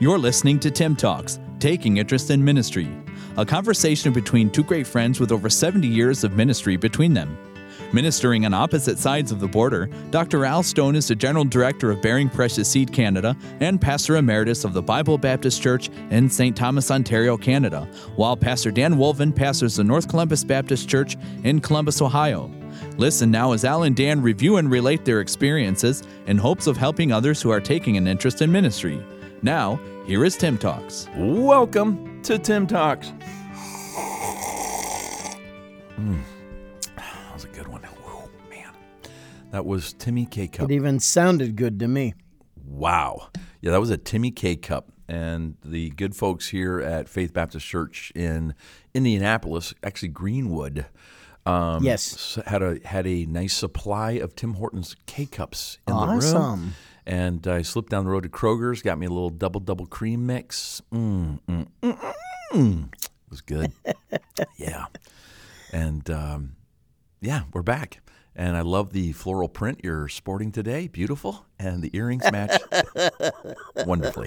You're listening to Tim Talks, Taking Interest in Ministry, a conversation between two great friends with over 70 years of ministry between them. Ministering on opposite sides of the border, Dr. Al Stone is the General Director of Bearing Precious Seed Canada and Pastor Emeritus of the Bible Baptist Church in St. Thomas, Ontario, Canada, while Pastor Dan Wolven pastors the North Columbus Baptist Church in Columbus, Ohio. Listen now as Al and Dan review and relate their experiences in hopes of helping others who are taking an interest in ministry. Now, here is Tim Talks. Welcome to Tim Talks. That was a good one. Oh, man. That was Timmy K. Cup. It even sounded good to me. Wow. Yeah, that was a Timmy K. Cup. And the good folks here at Faith Baptist Church in Indianapolis, actually Greenwood, yes, had a nice supply of Tim Hortons K-Cups in the room. Awesome. And I slipped down the road to Kroger's, got me a little double cream mix. It was good. Yeah. And, we're back. And I love the floral print you're sporting today. Beautiful. And the earrings match wonderfully.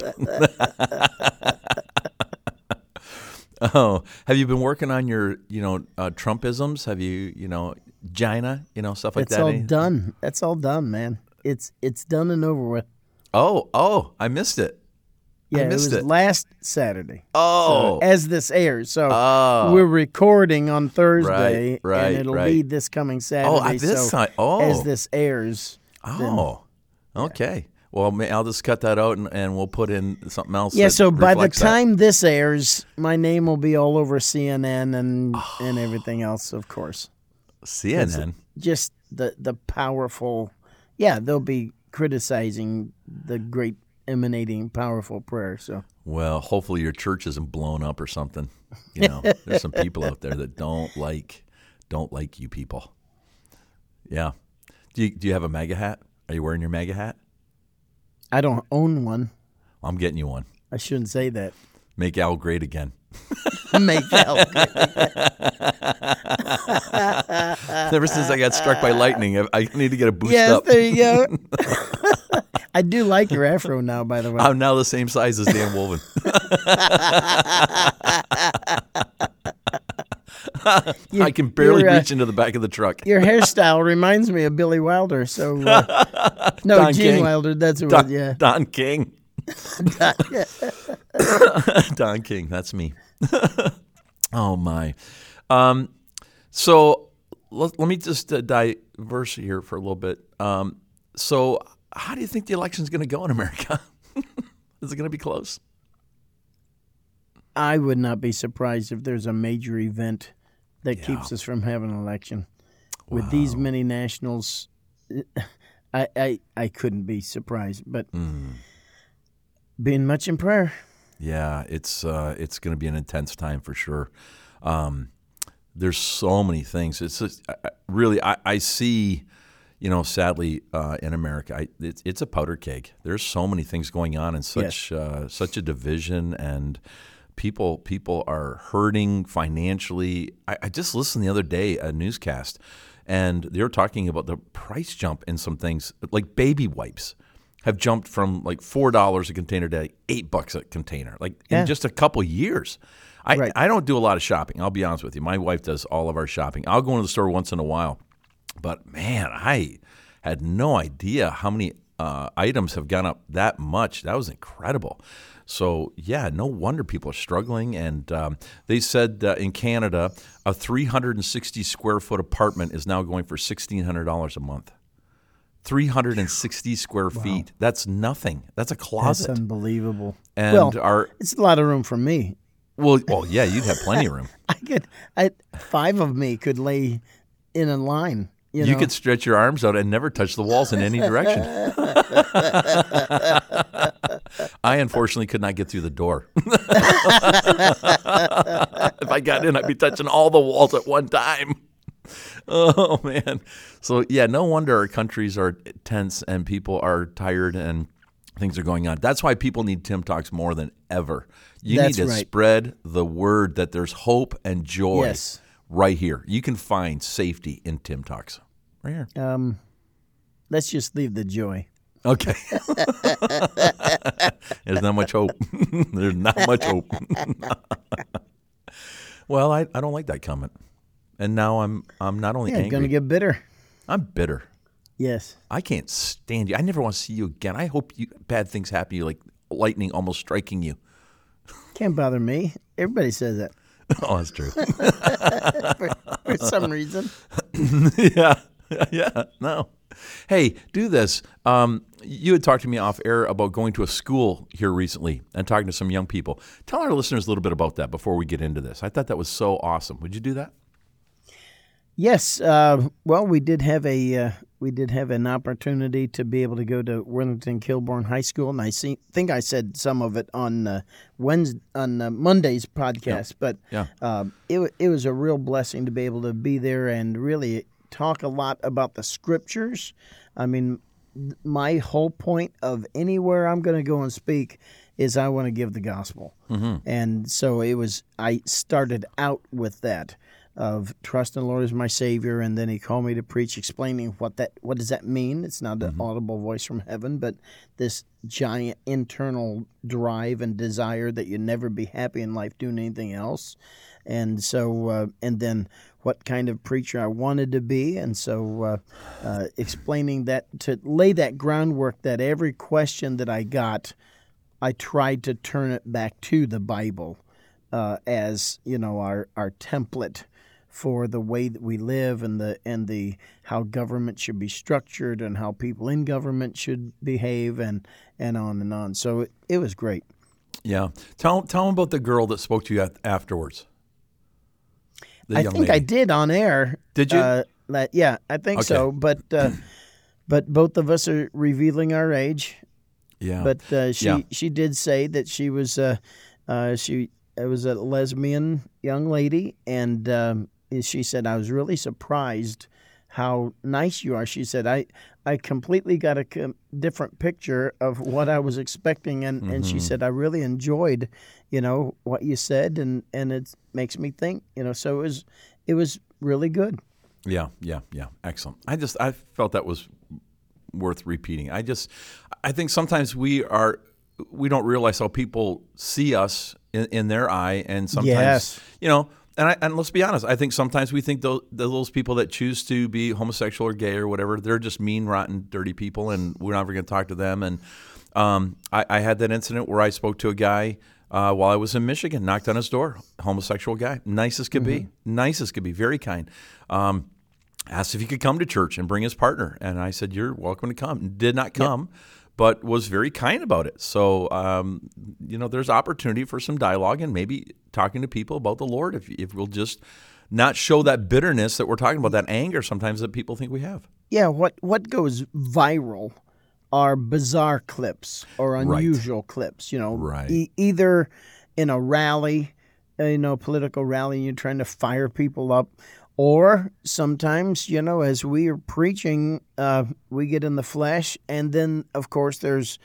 Oh, have you been working on your, Trumpisms? Have you, Gina, stuff like that? That's all done. That's all done, man. It's done and over with. Oh, I missed it. Yeah, it was last Saturday. Oh. So, as this airs. So we're recording on Thursday, right, and it'll be this coming Saturday. As this airs. Oh, okay. Well, I'll just cut that out, and we'll put in something else. Yeah, so by the time this airs, my name will be all over CNN and everything else, of course. CNN? Just the powerful... Yeah, they'll be criticizing the great emanating powerful prayer. So, well, hopefully your church isn't blown up or something. There's some people out there that don't like you people. Yeah. Do you have a MAGA hat? Are you wearing your MAGA hat? I don't own one. I'm getting you one. I shouldn't say that. Make Al great again. Make Al great again. Ever since I got struck by lightning, I need to get a boost up. Yes, there you go. I do like your afro now, by the way. I'm now the same size as Dan Wolven. I can barely reach into the back of the truck. Your hairstyle reminds me of Billy Wilder. So no, Gene Wilder. That's who. Yeah, Don King. Don King. That's me. Oh my. So let me just diverse here for a little bit. So how do you think the election is going to go in America? Is it going to be close? I would not be surprised if there's a major event that keeps us from having an election. Wow. With these many nationals, I couldn't be surprised. But being much in prayer. Yeah, it's going to be an intense time for sure. There's so many things. It's just, really, I see, sadly, in America, it's a powder keg. There's so many things going on and such a division, and people are hurting financially. I just listened the other day, a newscast, and they were talking about the price jump in some things, like baby wipes have jumped from like $4 a container to $8 a container, in just a couple years. I don't do a lot of shopping. I'll be honest with you. My wife does all of our shopping. I'll go into the store once in a while. But, man, I had no idea how many items have gone up that much. That was incredible. So, yeah, no wonder people are struggling. And they said in Canada, a 360-square-foot apartment is now going for $1,600 a month. 360 square feet. That's nothing. That's a closet. That's unbelievable. And it's a lot of room for me. Well, yeah, you'd have plenty of room. Five of me could lay in a line. You could stretch your arms out and never touch the walls in any direction. I unfortunately could not get through the door. If I got in, I'd be touching all the walls at one time. Oh, man. So, yeah, no wonder our countries are tense and people are tired and things are going on. That's why people need Tim Talks more than ever. You need to spread the word that there's hope and joy right here. You can find safety in Tim Talks right here. Let's just leave the joy. Okay. There's not much hope. There's not much hope. Well, I don't like that comment. And now I'm not only angry. Going to get bitter. I'm bitter. Yes. I can't stand you. I never want to see you again. I hope bad things happen to you, like lightning almost striking you. Can't bother me. Everybody says that. Oh, that's true. for some reason. Yeah. No. Hey, do this. You had talked to me off air about going to a school here recently and talking to some young people. Tell our listeners a little bit about that before we get into this. I thought that was so awesome. Would you do that? Yes. Well, we did have an opportunity to be able to go to Worthington Kilbourne High School, and I think I said some of it on Monday's podcast. But it was a real blessing to be able to be there and really talk a lot about the scriptures. I mean, my whole point of anywhere I'm going to go and speak is I want to give the gospel, and so I started out with that. Of trust in the Lord as my Savior, and then He called me to preach, explaining what does that mean. It's not an audible voice from heaven, but this giant internal drive and desire that you never be happy in life doing anything else. And so, and then what kind of preacher I wanted to be, and so explaining that, to lay that groundwork, that every question that I got, I tried to turn it back to the Bible as our template for the way that we live and the how government should be structured and how people in government should behave and on and on. So it was great. Yeah. Tell them about the girl that spoke to you afterwards. I think I did on air. Did you? Yeah, I think so. But both of us are revealing our age. Yeah. But she did say that she was it was a lesbian young lady, and she said, I was really surprised how nice you are. She said, I completely got a different picture of what I was expecting, and she said, I really enjoyed, what you said, and it makes me think, so it was really good. Yeah. Excellent. I felt that was worth repeating. I think sometimes we don't realize how people see us in their eye, and sometimes, and let's be honest, I think sometimes we think those people that choose to be homosexual or gay or whatever, they're just mean, rotten, dirty people, and we're never going to talk to them. And I had that incident where I spoke to a guy while I was in Michigan, knocked on his door, homosexual guy, nice as could be, very kind. Asked if he could come to church and bring his partner, and I said, "You're welcome to come." Did not come. Yep. But was very kind about it. So, there's opportunity for some dialogue and maybe talking to people about the Lord if we'll just not show that bitterness that we're talking about, that anger sometimes that people think we have. Yeah, what goes viral are bizarre clips or unusual clips, Right. Either in a rally, political rally, and you're trying to fire people up, or sometimes, as we are preaching, we get in the flesh, and then, of course, there's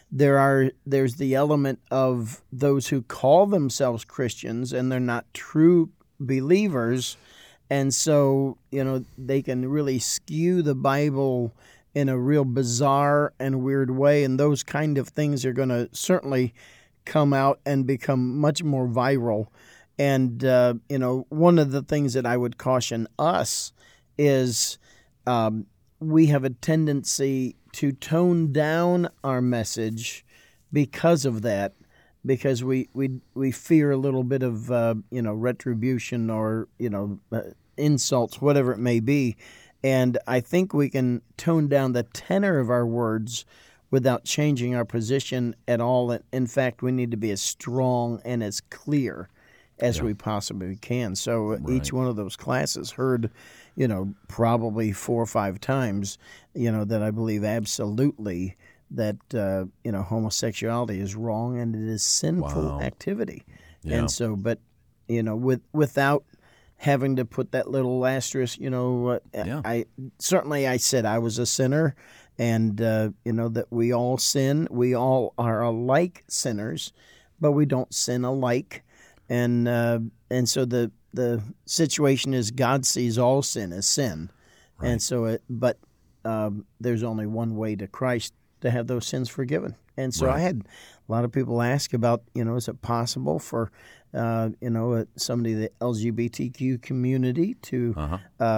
the element of those who call themselves Christians and they're not true believers, and so they can really skew the Bible in a real bizarre and weird way, and those kind of things are going to certainly come out and become much more viral. And, one of the things that I would caution us is we have a tendency to tone down our message because of that, because we fear a little bit of, retribution or, insults, whatever it may be. And I think we can tone down the tenor of our words without changing our position at all. In fact, we need to be as strong and as clear as we possibly can. So each one of those classes heard, probably 4 or 5 times, that I believe absolutely that, homosexuality is wrong and it is sinful activity. Yeah. And so, but, without having to put that little asterisk, I said I was a sinner, and, that we all sin. We all are alike sinners, but we don't sin alike. And so the situation is God sees all sin as sin, and so but there's only one way to Christ, to have those sins forgiven. And so Right. I had a lot of people ask about, is it possible for, somebody in the LGBTQ community to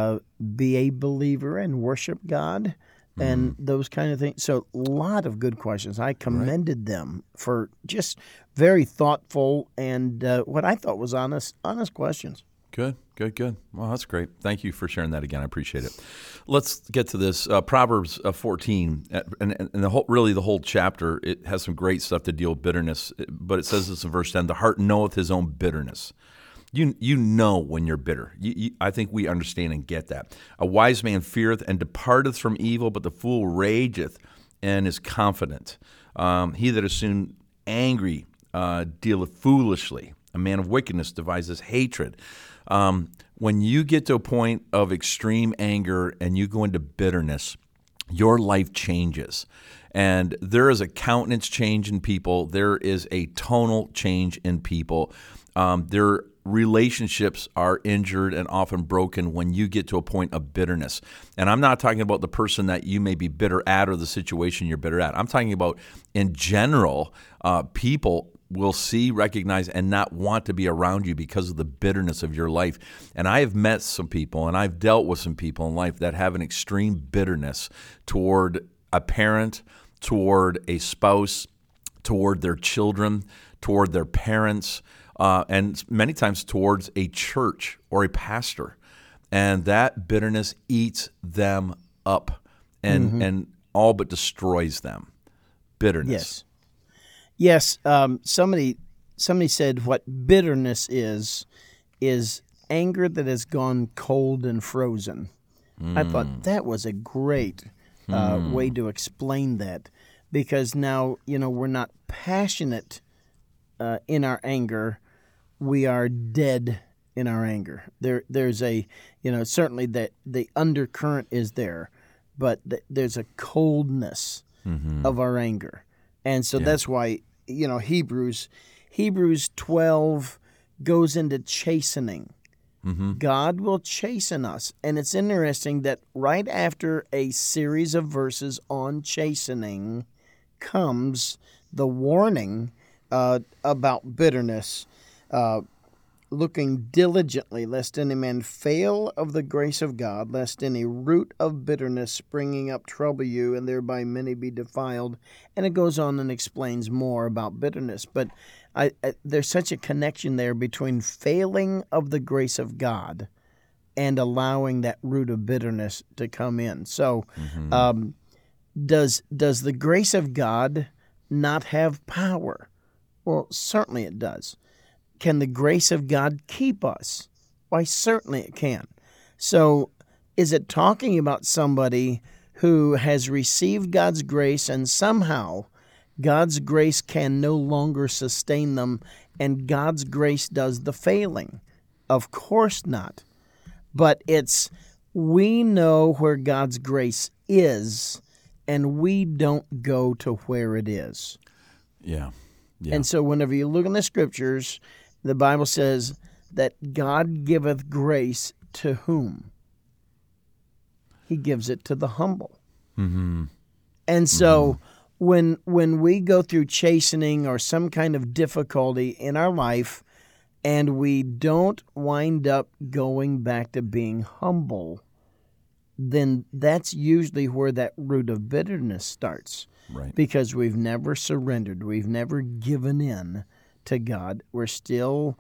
be a believer and worship God and those kind of things. So a lot of good questions. I commended them for just very thoughtful and what I thought was honest questions. Good. Well, that's great. Thank you for sharing that again. I appreciate it. Let's get to this. Proverbs 14, and the whole chapter, it has some great stuff to deal with bitterness, but it says this in verse 10, the heart knoweth his own bitterness. You know when you're bitter. I think we understand and get that. A wise man feareth and departeth from evil, but the fool rageth and is confident. He that is soon angry dealeth foolishly. A man of wickedness devises hatred. When you get to a point of extreme anger and you go into bitterness, your life changes. And there is a countenance change in people. There is a tonal change in people. Their relationships are injured and often broken when you get to a point of bitterness. And I'm not talking about the person that you may be bitter at or the situation you're bitter at. I'm talking about, in general, people will see, recognize, and not want to be around you because of the bitterness of your life. And I have met some people, and I've dealt with some people in life that have an extreme bitterness toward a parent, toward a spouse, toward their children, toward their parents, and many times towards a church or a pastor. And that bitterness eats them up and all but destroys them. Bitterness. Yes. Somebody said what bitterness is anger that has gone cold and frozen. I thought that was a great way to explain that, because now, we're not passionate in our anger. We are dead in our anger. There's a, certainly that the undercurrent is there, but there's a coldness of our anger. And so that's why, Hebrews 12 goes into chastening. God will chasten us. And it's interesting that right after a series of verses on chastening comes the warning about bitterness, looking diligently, lest any man fail of the grace of God, lest any root of bitterness springing up trouble you, and thereby many be defiled. And it goes on and explains more about bitterness. But there's such a connection there between failing of the grace of God and allowing that root of bitterness to come in. So does the grace of God not have power? Well, certainly it does. Can the grace of God keep us? Why, certainly it can. So is it talking about somebody who has received God's grace and somehow God's grace can no longer sustain them and God's grace does the failing? Of course not. But we know where God's grace is and we don't go to where it is. Yeah. And so whenever you look in the scriptures, the Bible says that God giveth grace to whom? He gives it to the humble. And so when we go through chastening or some kind of difficulty in our life and we don't wind up going back to being humble, then that's usually where that root of bitterness starts. Right. Because we've never surrendered. We've never given in to God. We're still,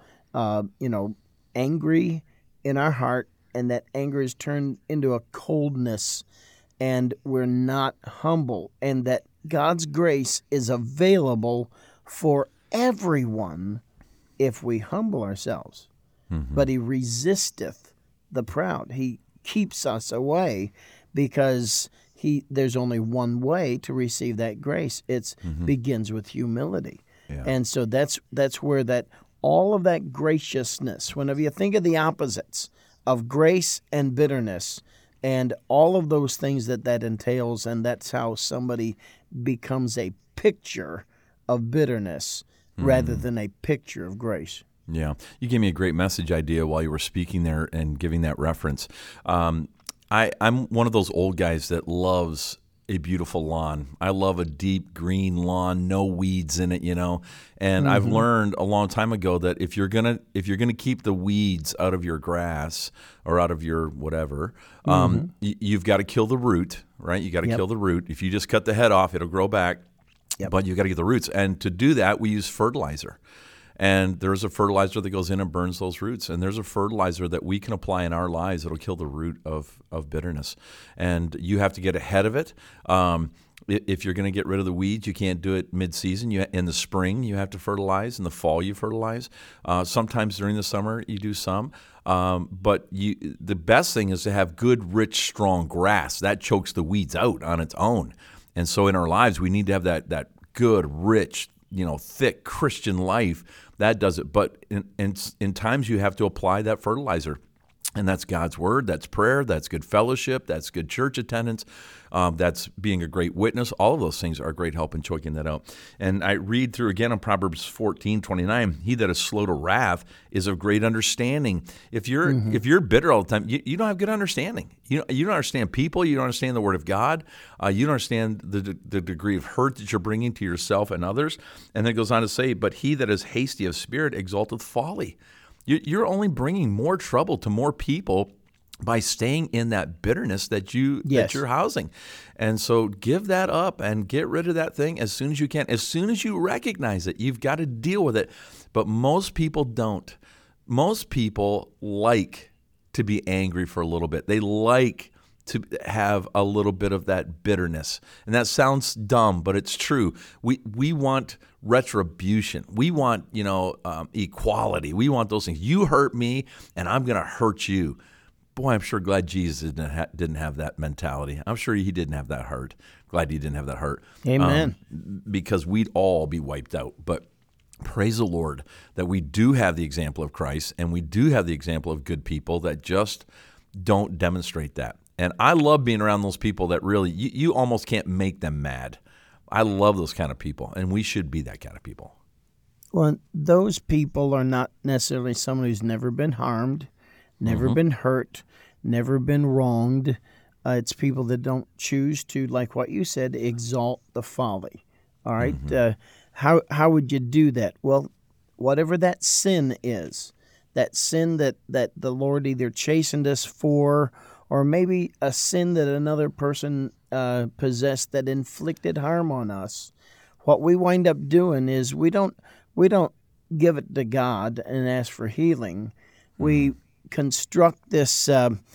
angry in our heart, and that anger is turned into a coldness, and we're not humble, and that God's grace is available for everyone if we humble ourselves. But He resisteth the proud. He keeps us away because there's only one way to receive that grace. It begins with humility. Yeah. And so that's where that all of that graciousness, whenever you think of the opposites of grace and bitterness and all of those things that entails, and that's how somebody becomes a picture of bitterness rather than a picture of grace. Yeah. You gave me a great message idea while you were speaking there and giving that reference. I'm one of those old guys that loves a beautiful lawn. I love a deep green lawn, no weeds in it, And I've learned a long time ago that if you're gonna keep the weeds out of your grass or out of your whatever, you've got to kill the root, right? You got to kill the root. If you just cut the head off, it'll grow back. But you got to get the roots. And to do that, we use fertilizer. And there's a fertilizer that goes in and burns those roots. And there's a fertilizer that we can apply in our lives that'll kill the root of bitterness. And you have to get ahead of it. If you're going to get rid of the weeds, you can't do it mid-season. In the spring, you have to fertilize. In the fall, you fertilize. Sometimes during the summer, you do some. But the best thing is to have good, rich, strong grass. That chokes the weeds out on its own. And so in our lives, we need to have that good, rich, thick Christian life. That does it. But in times you have to apply that fertilizer. And that's God's word, that's prayer, that's good fellowship, that's good church attendance, that's being a great witness. All of those things are great help in choking that out. And I read through again on Proverbs 14:29, he that is slow to wrath is of great understanding. If you're bitter all the time, you don't have good understanding. You don't understand people, you don't understand the word of God, you don't understand the degree of hurt that you're bringing to yourself and others. And then it goes on to say, but he that is hasty of spirit exalteth folly. You're only bringing more trouble to more people by staying in that bitterness that you're housing. And so give that up and get rid of that thing as soon as you can. As soon as you recognize it, you've got to deal with it. But most people don't. Most people like to be angry for a little bit. They like to have a little bit of that bitterness. And that sounds dumb, but it's true. We want retribution. We want, equality. We want those things. You hurt me, and I'm going to hurt you. Boy, I'm sure glad Jesus didn't have that mentality. I'm sure he didn't have that hurt. Glad he didn't have that hurt. Amen. Because we'd all be wiped out. But praise the Lord that we do have the example of Christ, and we do have the example of good people that just don't demonstrate that. And I love being around those people that really, you almost can't make them mad. I love those kind of people, and we should be that kind of people. Well, those people are not necessarily someone who's never been harmed, never been hurt, never been wronged. It's people that don't choose to, like what you said, exalt the folly. All right? How would you do that? Well, whatever that sin is, that sin that the Lord either chastened us for, or maybe a sin that another person possessed that inflicted harm on us, what we wind up doing is we don't give it to God and ask for healing. We construct this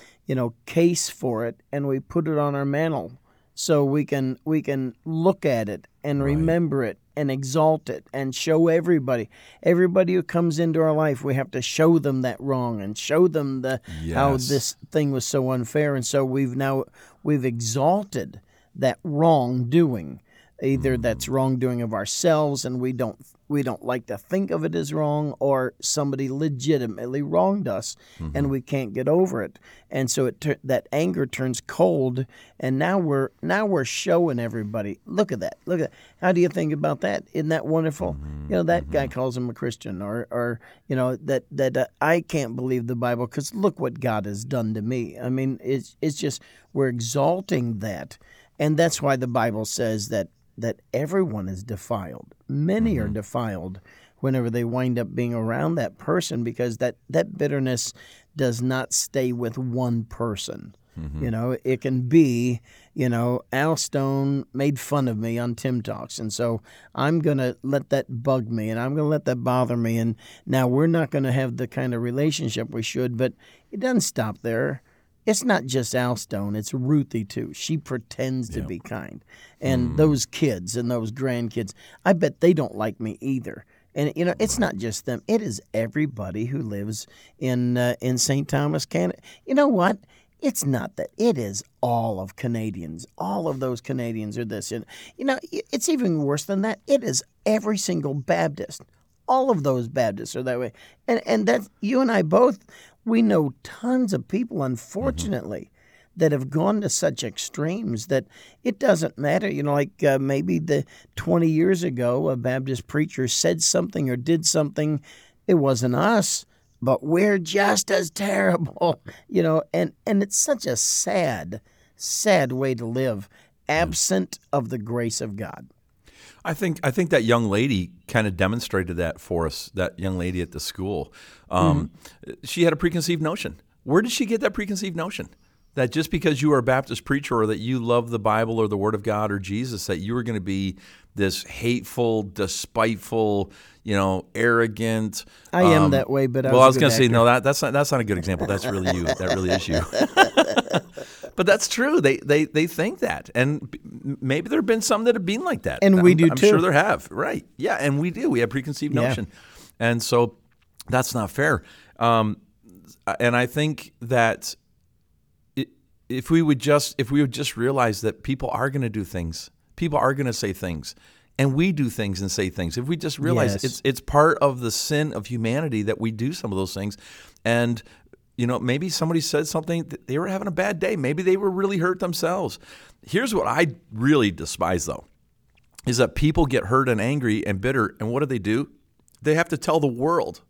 case for it, and we put it on our mantle so we can look at it and remember it and exalt it and show everybody who comes into our life, we have to show them that wrong and show them how this thing was so unfair. And so we've exalted that wrongdoing. Either that's wrongdoing of ourselves and we don't like to think of it as wrong, or somebody legitimately wronged us and we can't get over it. And so that anger turns cold, and now we're showing everybody, look at that. How do you think about that? Isn't that wonderful? That guy calls him a Christian, or that I can't believe the Bible because look what God has done to me. I mean, it's just we're exalting that. And that's why the Bible says that everyone is defiled. Many are defiled whenever they wind up being around that person, because that bitterness does not stay with one person. It can be, Al Stone made fun of me on Tim Talks, and so I'm going to let that bug me, and I'm going to let that bother me, and now we're not going to have the kind of relationship we should, but it doesn't stop there. It's not just Al Stone, it's Ruthie too. She pretends to be kind. And those kids and those grandkids, I bet they don't like me either. And it's not just them. It is everybody who lives in St. Thomas, Canada. You know what? It's not that. It is all of Canadians. All of those Canadians are this. And it's even worse than that. It is every single Baptist. All of those Baptists are that way. And that's, you and I both, we know tons of people, unfortunately, that have gone to such extremes that it doesn't matter. Maybe 20 years ago, a Baptist preacher said something or did something. It wasn't us, but we're just as terrible, and it's such a sad, sad way to live. absent of the grace of God. I think that young lady kind of demonstrated that for us, that young lady at the school. She had a preconceived notion. Where did she get that preconceived notion? That just because you are a Baptist preacher or that you love the Bible or the Word of God or Jesus, that you were going to be this hateful, despiteful, arrogant. I am that way, but I was going to say, no, that's not a good example. That's really you. That really is you. But that's true. They think that, and maybe there have been some that have been like that, and we do too. I'm sure there have, right? Yeah, and we do. We have preconceived notion, and so that's not fair. And I think that if we would just realize that people are going to do things, people are going to say things, and we do things and say things. If we just realize it's part of the sin of humanity that we do some of those things, and maybe somebody said something, they were having a bad day. Maybe they were really hurt themselves. Here's what I really despise, though, is that people get hurt and angry and bitter, and what do? They have to tell the world,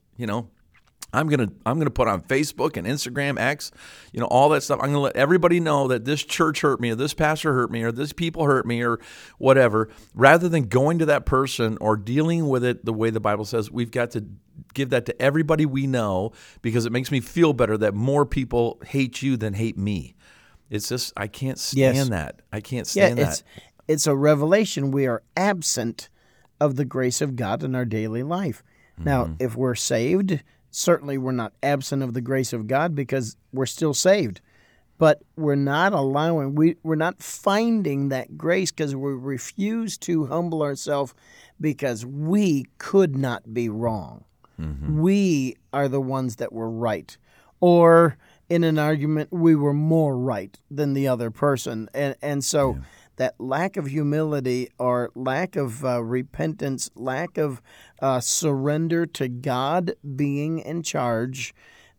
I'm gonna put on Facebook and Instagram, X, all that stuff. I'm gonna let everybody know that this church hurt me, or this pastor hurt me, or this people hurt me, or whatever. Rather than going to that person or dealing with it the way the Bible says, we've got to give that to everybody we know, because it makes me feel better that more people hate you than hate me. It's just, I can't stand that. I can't stand that. It's a revelation. We are absent of the grace of God in our daily life. Now, if we're saved, certainly we're not absent of the grace of God because we're still saved. But we're not we're not finding that grace because we refuse to humble ourselves because we could not be wrong. We are the ones that were right. Or in an argument, we were more right than the other person. And so that lack of humility or lack of repentance, lack of surrender to God being in charge,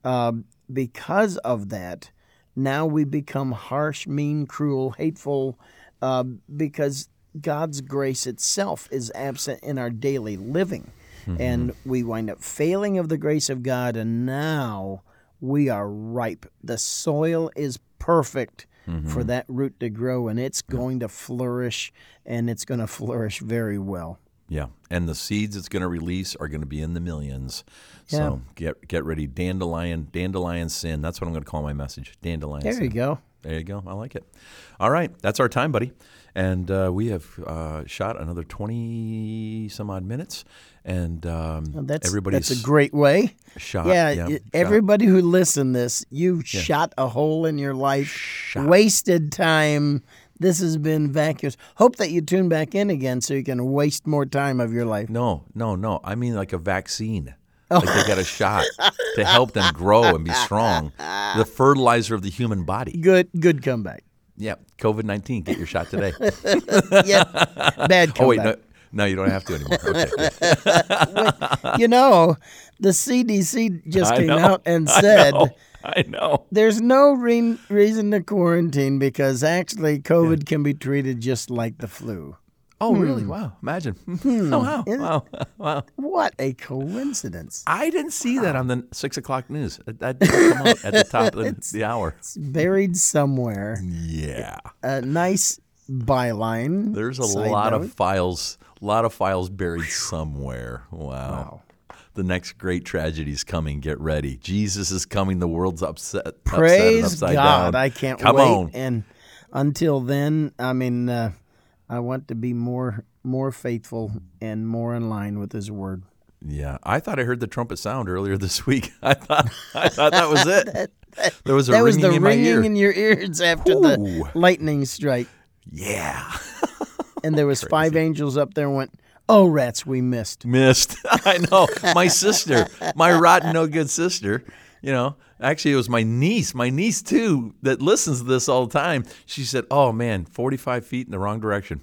because of that, now we become harsh, mean, cruel, hateful, because God's grace itself is absent in our daily living. And we wind up failing of the grace of God, and now we are ripe. The soil is perfect for that root to grow, and it's going to flourish, and it's going to flourish very well. Yeah, and the seeds it's going to release are going to be in the millions. So get ready. Dandelion sin. That's what I'm going to call my message. Dandelion sin. There you go. There you go. I like it. All right. That's our time, buddy. And we have shot another 20-some-odd minutes. And that's everybody's a great way. Shot. Everybody who listened this, you shot a hole in your life, wasted time. This has been vacuous. Hope that you tune back in again so you can waste more time of your life. No. I mean like a vaccine. Like they got a shot to help them grow and be strong. The fertilizer of the human body. Good comeback. Yeah, COVID-19. Get your shot today. Bad comeback. Oh, wait, no, you don't have to anymore. Okay. The CDC just came out and said, I know. There's no reason to quarantine because actually COVID can be treated just like the flu. Oh, really? Wow. Imagine. Oh, wow. What a coincidence. I didn't see that on the 6 o'clock news. That didn't come out at the top of the hour. It's buried somewhere. Yeah. A nice byline. There's a lot of files buried somewhere. Wow. The next great tragedy is coming. Get ready. Jesus is coming. The world's upset. Praise upside God. Down. I can't Come wait. on. And until then, I want to be more faithful and more in line with His Word. Yeah, I thought I heard the trumpet sound earlier this week. I thought that was it. There was that ringing was the in my ringing ear. in your ears after the lightning strike. Yeah. And there was 5 angels up there and went, "Oh, rats, we missed." I know. My sister, my rotten, no good sister, actually it was my niece too, that listens to this all the time. She said, "Oh man, 45 feet in the wrong direction."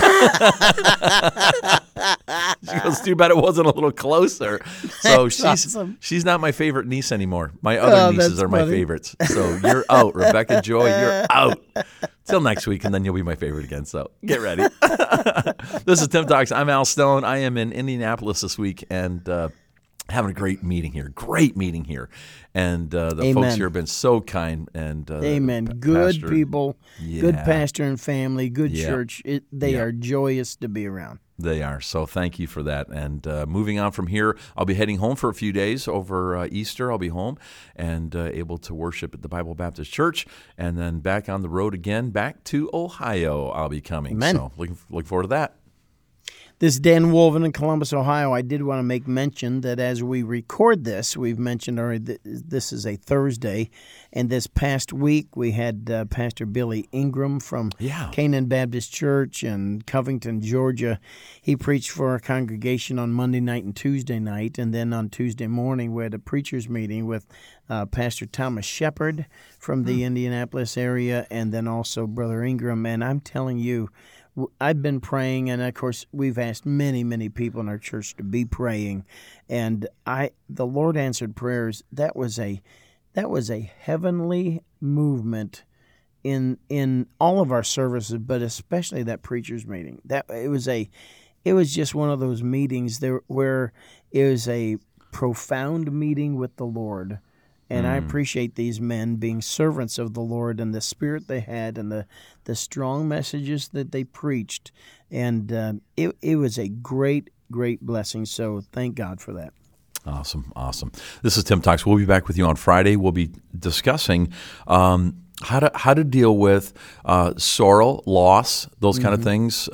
She goes, "Too bad it wasn't a little closer." So she's not my favorite niece anymore. My other nieces are my favorites. So you're out, Rebecca Joy. You're out. Till next week, and then you'll be my favorite again. So get ready. This is Tim Talks. I'm Al Stone. I am in Indianapolis this week, and having a great meeting here. And the Amen. folks here have been so kind. And Amen. Good Pastor, people, good pastor and family, good Yeah. church. They are joyous to be around. They are. So thank you for that. And moving on from here, I'll be heading home for a few days over Easter. I'll be home and able to worship at the Bible Baptist Church, and then back on the road again, back to Ohio. I'll be coming. Amen. So look forward to that. This is Dan Wolven in Columbus, Ohio. I did want to make mention that as we record this, we've mentioned already that this is a Thursday, and this past week we had Pastor Billy Ingram from Canaan Baptist Church in Covington, Georgia. He preached for our congregation on Monday night and Tuesday night, and then on Tuesday morning we had a preacher's meeting with Pastor Thomas Shepard from the Indianapolis area, and then also Brother Ingram. And I'm telling you, I've been praying, and of course we've asked many, many people in our church to be praying, and the Lord answered prayers. That was a heavenly movement in all of our services, but especially that preachers meeting. It was just one of those meetings there where it was a profound meeting with the Lord. And I appreciate these men being servants of the Lord and the spirit they had and the strong messages that they preached. And it was a great, great blessing. So thank God for that. Awesome. This is Tim Talks. We'll be back with you on Friday. We'll be discussing how to deal with sorrow, loss, those kind of things.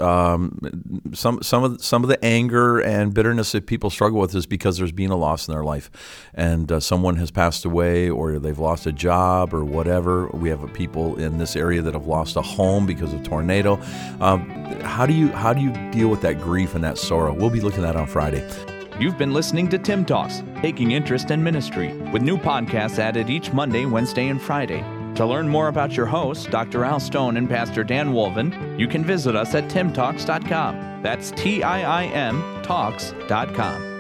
Some of the anger and bitterness that people struggle with is because there's been a loss in their life, and someone has passed away, or they've lost a job, or whatever. We have people in this area that have lost a home because of tornado. How do you deal with that grief and that sorrow? We'll be looking at that on Friday. You've been listening to Tim Talks, Taking Interest in Ministry, with new podcasts added each Monday, Wednesday, and Friday. To learn more about your hosts, Dr. Al Stone and Pastor Dan Wolven, you can visit us at timtalks.com. That's TIIM Talks.com.